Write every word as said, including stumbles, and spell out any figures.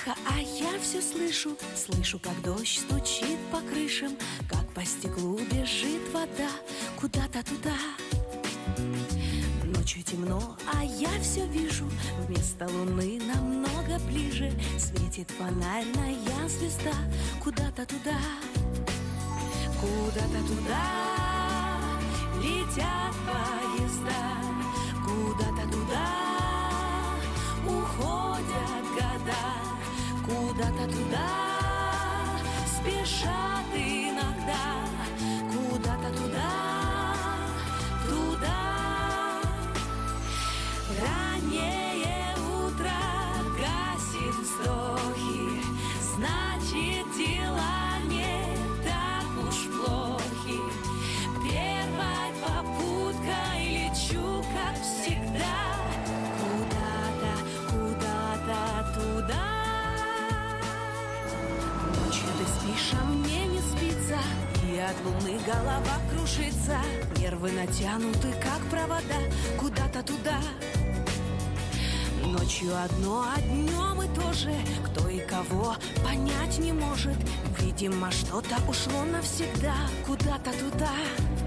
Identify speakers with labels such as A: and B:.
A: тихо, а я все слышу. Слышу, как дождь стучит по крышам, как по стеклу бежит вода куда-то туда. Ночью темно, а я все вижу. Вместо луны намного ближе светит фонарная звезда куда-то туда. Куда-то туда летят поезда, куда-то туда уходят года, куда-то туда спешат иногда, куда-то туда, туда. Раннее утро гасит вздохи, значит, дела не так уж плохи. Первой попуткой лечу, как всегда, куда-то, куда-то туда. Ночью ты спишь, а мне не спится, и от луны голова кружится. Нервы натянуты, как провода, куда-то туда. Ночью одно, а днем и то же. Кто и кого понять не может. Видимо, что-то ушло навсегда куда-то туда.